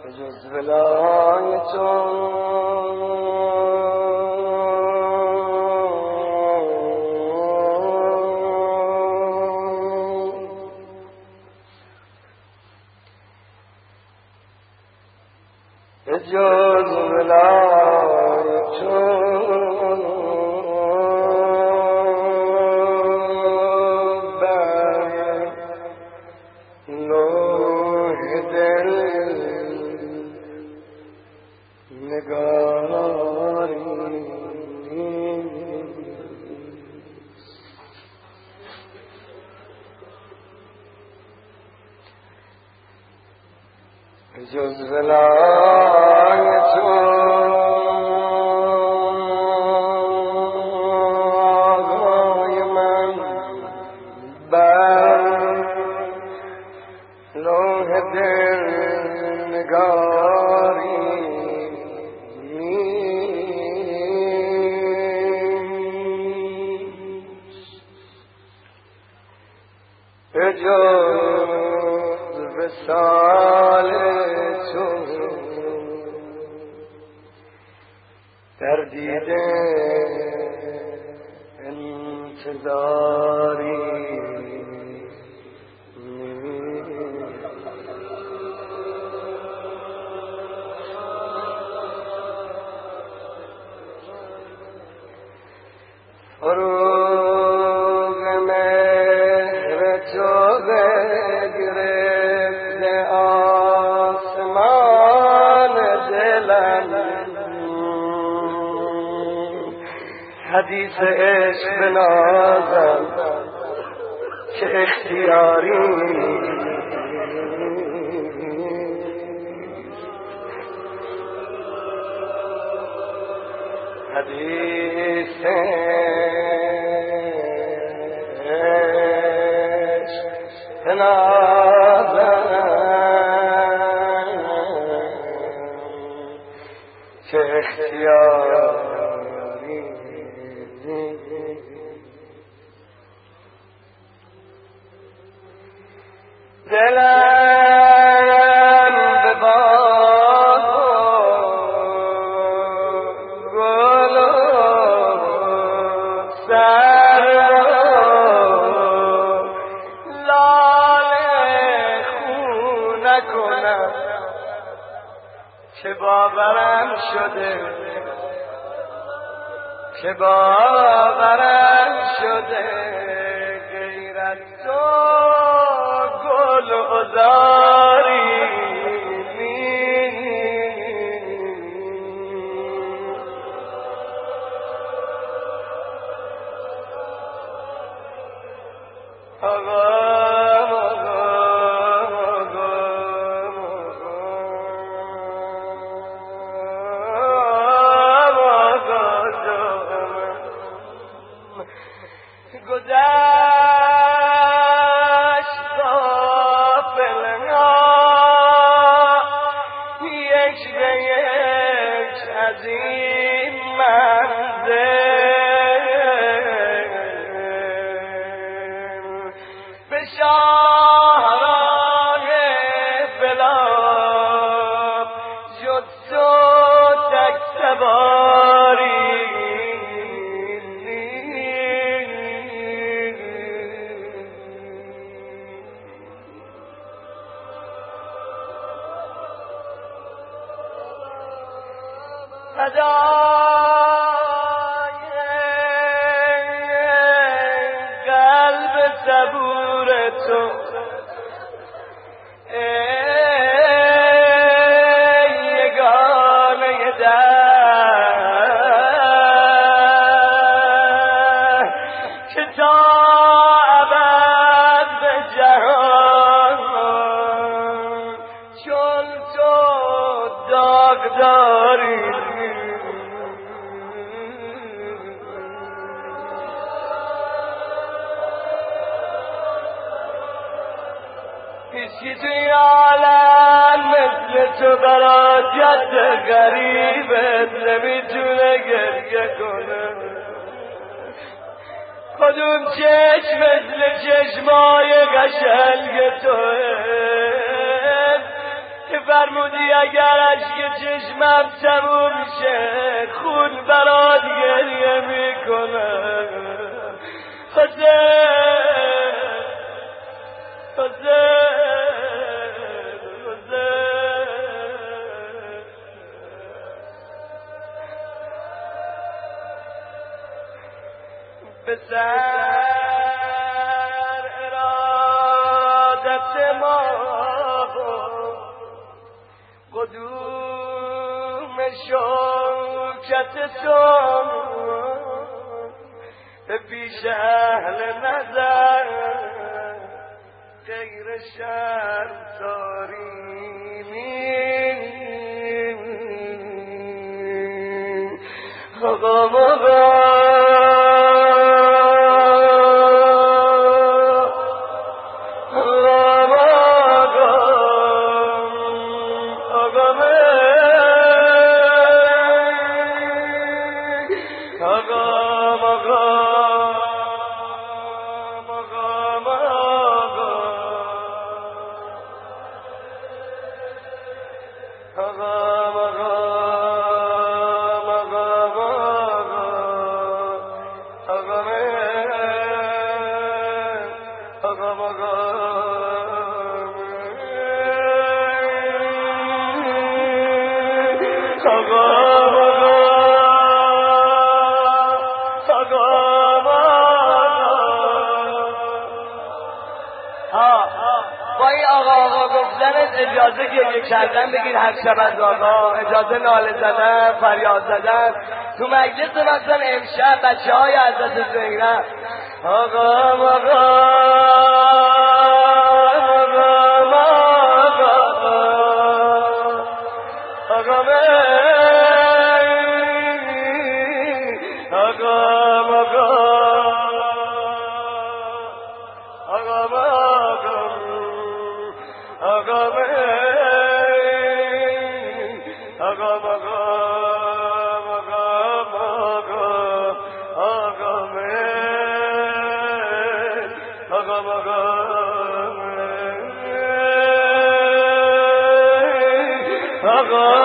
جز ولای تو جز ولای تو بر لوح دل نگاری جز ولای تو آقای من بر لوح دل نگاری به جز وصال تو در دیده انتظاری فروغ مهر تو بگرفته آسمان دلم حدیث عشق بنازم که اختیاری حدیث عشق بنازم که اختیاری دلم به باغ و گل و سرو لاله خو نکنم که باورم شده غیر از تو گل و زاری گذشت غافلنا یک به یک از این منزل به شاهراه بلاد جز تو تک سواری فدای قلب صبور تو ای یگانه در که تا ابد به جهان چون تو داغداری هیچی توی عالم مثل تو برا جد غریبت نمیتونه گریه کنه کدوم چشم مثل چشمای قشنگ توه که فرمودی اگر اشک چشمم تموم شه خون برات گریه میکنم پسر ارادت ما قدوم شوکت تو به پیش اهل نظر غیر شرم داری آقا با این آقا گفتنت اجازه گریه کردن بگیر هر شب از آقا اجازه ناله زدن فریاد زدن تو مجلس مثلا امشب بچه های حضرت زینب آقا